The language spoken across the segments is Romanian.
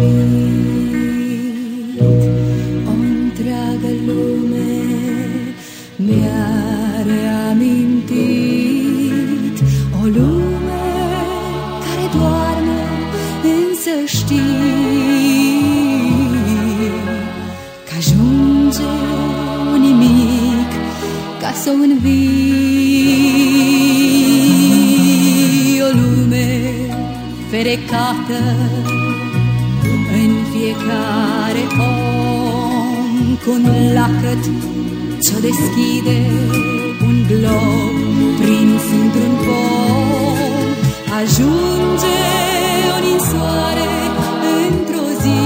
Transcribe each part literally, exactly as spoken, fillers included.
o întreagă lume mi-a reamintit, o lume care doarme, însă știi că ajunge un nimic ca să o învii, o lume ferecată în fiecare om, cu un lacăt ce-o deschide un glob prins într-un pom. Ajunge o ninsoare într-o zi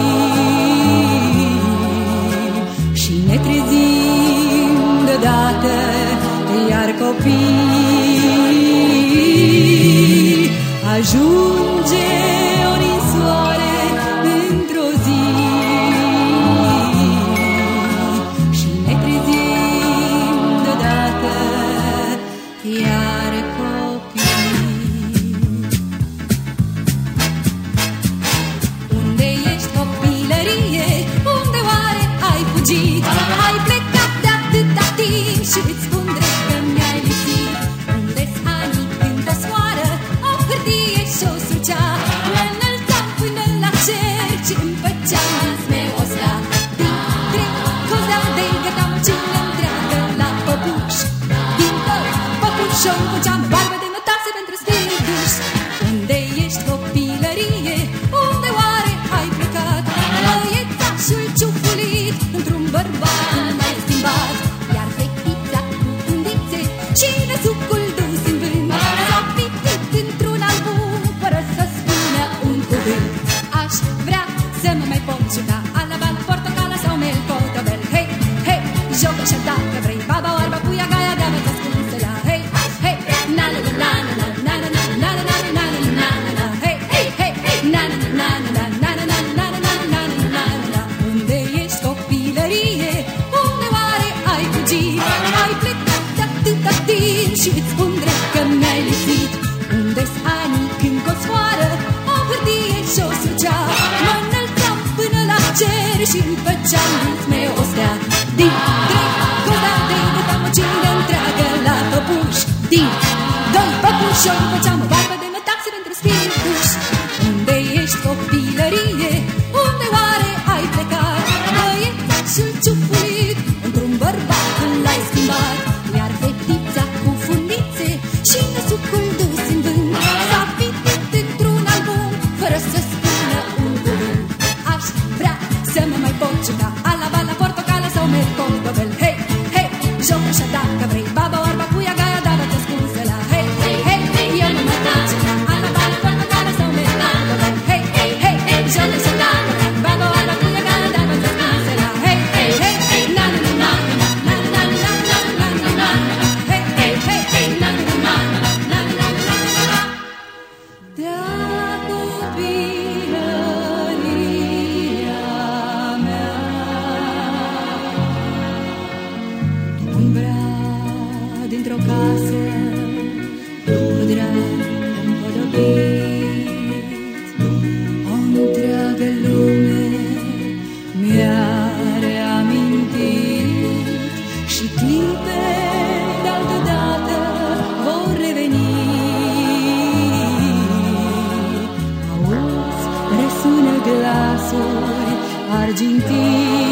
și ne trezim deodată iar copii. Ajunge o ninsoare într-o zi și ne trezim deodată iar copii. Unde ești, copilărie? Unde oare ai fugit? Ai plecat de atâta timp și îți spun drept că mi-ai lipsit. Unde-s anii când te scoară o hârtie și-o sucea, ne înălțam până la cer și îmi făceam visme o stea. Din trei cozeau de gătam cine întreagă la păpuș, din tău păpuș-o făceam barbă de notase pentru stilduș. Unde ești, copilărie? Unde oare ai plecat? Băiețașul ciufulit într-un bărbat l-ai schimbat, iar fetița cu fundițe și nesucul dus în vânt s-a pitit într-un album fără să spună un cuvânt. Aș vrea să mă mai pot juca alabala, portocala sau melcotobel. Hei, hei, jocă și dacă vrei baba, oarba, puia, gaia, deava, ți-ascunse la hei, hei, na na na na na na na na na na na na na, hei, hei, hei, na na na na na na na na na na na na. Unde ești, copilărie? Unde oare ai fugit? Ai plecat de atâta timp și îți spun drept că mi-ai lipsit. Unde-s anii când cu o sfoară o hârtie și-o sucea, mă înălțam până la cer și îmi făceam visme o stea. Din trei cozeau de gătam o cină întreagă la păpuș, din doi păpuși-o făceam o barbă de notase pentru spirituș. Unde ești, copilărie? Unde oare ai plecat? Băiețașul ciufulit într-un bărbat l-ai schimbat, iar fetița cu fundițe și nesucul dus în vânt s-a pitit într-un album fără să spună un cuvânt. Aș vrea să mă mai pot juca alabala, portocala sau melcotobel. Hei, hei, jocă și dacă vrei baba, oarba, puia, gaia, deava, ți-ascunse la hei, hei, hei, eu nu mai pot juca alabala, portocala sau melcotobel. Hei, hei, hei, jocă și dacă vrei baba, oarba, puia, gaia, deava, ți-ascunse la hei, hei, hei, na na na na na na na na na na na, hei, hei, hei, na na na na na na na na. De-a copilăria mea, umbra dintr-o casă cu drag împodobit, o întreagă lume mi-a reamintit și clipe de-altădată vor reveni. Auzi, răsună glasuri argintii